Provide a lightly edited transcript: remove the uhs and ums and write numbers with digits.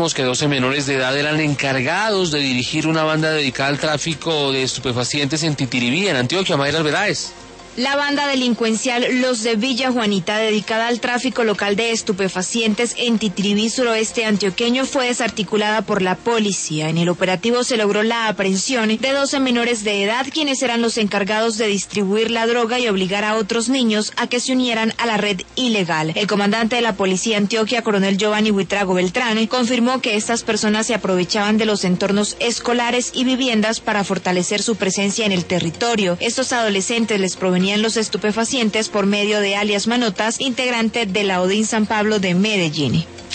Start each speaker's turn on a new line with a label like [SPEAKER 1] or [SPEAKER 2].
[SPEAKER 1] informamos que 12 menores de edad eran encargados de dirigir una banda dedicada al tráfico de estupefacientes en Titiribí, en Antioquia. Mayra Alveráez.
[SPEAKER 2] La banda delincuencial Los de Villa Juanita, dedicada al tráfico local de estupefacientes en Titiribí, suroeste antioqueño, fue desarticulada por la policía. En el operativo se logró la aprehensión de 12 menores de edad, quienes eran los encargados de distribuir la droga y obligar a otros niños a que se unieran a la red ilegal. El comandante de la policía Antioquia, coronel Giovanni Buitrago Beltrán, confirmó que estas personas se aprovechaban de los entornos escolares y viviendas para fortalecer su presencia en el territorio. Estos adolescentes les provenían los estupefacientes por medio de alias Manotas, integrante de la ODIN San Pablo de Medellín.